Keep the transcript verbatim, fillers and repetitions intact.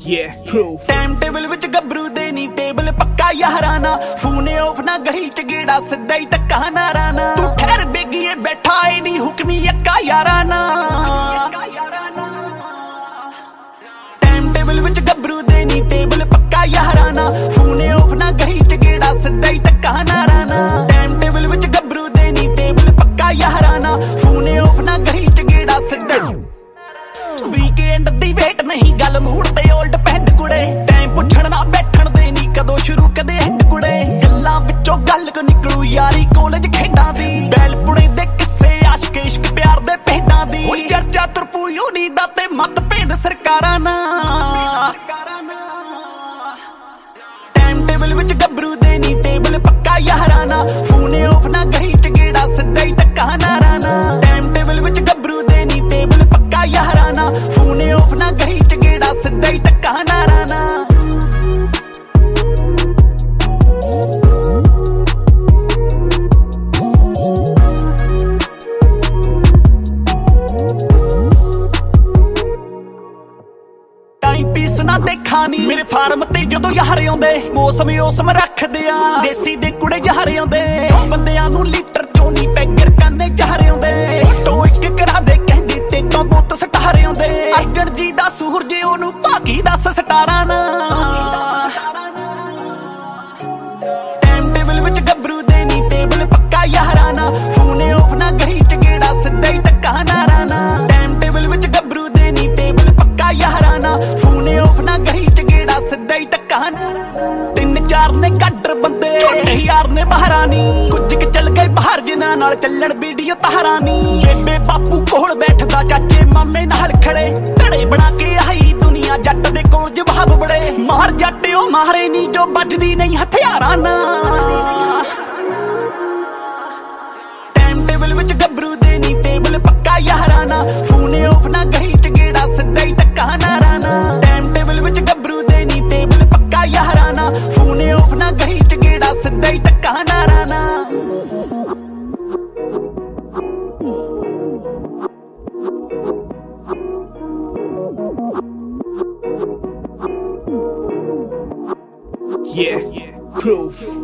Yeah, proof. Time table विच गबरू दे नी टेबल पक्का याराना फोन ऑफ ना गही च गेड़ा सिद्धा ही टक्का नाराना तू ठहर बेगिए बैठा है नी हुक्मी यक्का याराना टाइम टेबल विच गबरू दे नी टेबल पक्का याराना फोन ऑफ ना गही च गेड़ा सिद्धा ही टक्का नाराना टाइम टेबल विच गबरू दे नी टेबल पक्का याराना फोन ऑफ ना गही च गेड़ा सिद्धा वीकेंड दी वेट नहीं गल मूड ते ओल्ड पैंट कुड़े टाइम पुछण ना बैठण दे नी कदों शुरू कदे एंड कुड़े गल्लां विचों गल को निकलू यारी कॉलेज खेडां दी बैल पुणे दे किस्से आशिक इश्क प्यार दे भेडां दी हुण चर्चा तुरपू यूनी दा ते मतभेद सरकारां ना टाइम टेबल विच गबरू दे नी टेबल पक्का याराना फोन ऑफ ना गही च गेड़ा सिद्धा ही टक्का नाराना टाइम टेबल विच गबरू दे नी टेबल पक्का याराना फोन ऑफ ना गही च गेड़ा सिद्धा ही टक्का नाराना टाइम पीस ना देखा नी मेरे फार्म ते जदों यार आउंदे मौसम मौसम रखदे आ देसी दे कुड़े यार आउंदे बंदियां नूं लीटर चों नी पैगर काने यार आउंदे फोटो इक करा दे कहंदी ते तो बुत सटारे आउंदे अर्जन जी दा सूरज ओनू भागी दस सटारा ना टाइम टेबल विच गबरू दे नी टेबल पक्का याराना फोन ऑफ ना गही च गेड़ा सिद्धा ही टक्का नाराना टाइम टेबल विच गबरू दे नी टेबल पक्का याराना फोन ऑफ ना गही च गेड़ा सिद्धा ही टक्का तीन चार ने गड्डर बंदे छोटे यार ने बहरानी कुछ के चल गए बाहर जिन्हां नाल चलण वीडियो तहरानी बेबे बापू कोल बैठदा चाचे मामे नाल खड़े घड़े बना के आई दुनिया जट दे कोल जवाब बड़े मार जट ओ मारे नी जो बजदी नहीं हथियारां ना टाइम टेबल विच गबरू दे नी टेबल पक्का याराना फोन ऑफ ना गही च गेड़ा सिद्धा ही टक्का नाराना टाइम टेबल विच गबरू दे नी टेबल पक्का याराना फोन ऑफ ना गही च गेड़ा सिद्धा ही टक्का नाराना Yeah, proof.